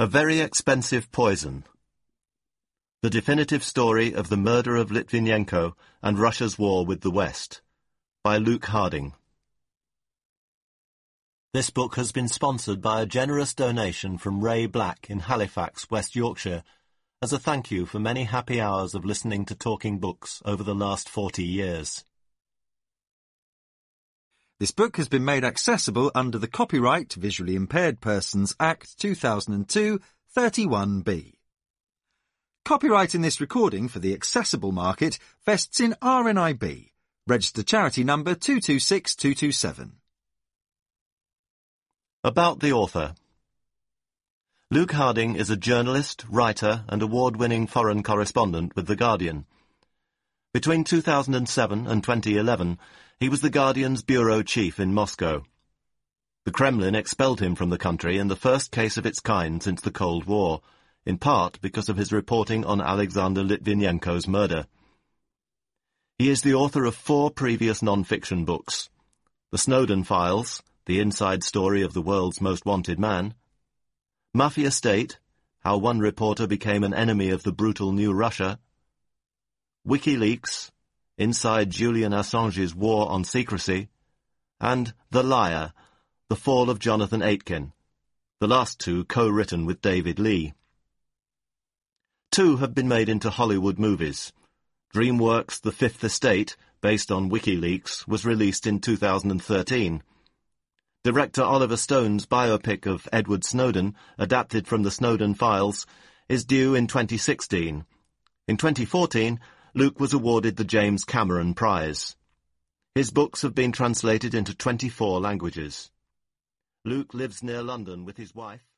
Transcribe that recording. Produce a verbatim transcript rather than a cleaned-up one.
A Very Expensive Poison. The Definitive Story of the Murder of Litvinenko and Russia's War with the West, by Luke Harding. This book has been sponsored by a generous donation from Ray Black in Halifax, West Yorkshire, as a thank you for many happy hours of listening to Talking Books over the last forty years. This book has been made accessible under the Copyright to Visually Impaired Persons Act two thousand two, thirty-one B. Copyright in this recording for the accessible market vests in R N I B, registered charity number two two six two two seven. About the author. Luke Harding is a journalist, writer and award-winning foreign correspondent with The Guardian. Between two thousand seven and twenty eleven, he was The Guardian's bureau chief in Moscow. The Kremlin expelled him from the country in the first case of its kind since the Cold War, in part because of his reporting on Alexander Litvinenko's murder. He is the author of four previous non-fiction books: The Snowden Files, the inside story of the world's most wanted man; Mafia State, how one reporter became an enemy of the brutal new Russia; WikiLeaks, inside Julian Assange's war on secrecy; and The Liar, the fall of Jonathan Aitken, the last two co-written with David Lee. Two have been made into Hollywood movies. DreamWorks' The Fifth Estate, based on WikiLeaks, was released in two thousand thirteen. Director Oliver Stone's biopic of Edward Snowden, adapted from the Snowden Files, is due in twenty sixteen. In twenty fourteen, Luke was awarded the James Cameron Prize. His books have been translated into twenty-four languages. Luke lives near London with his wife.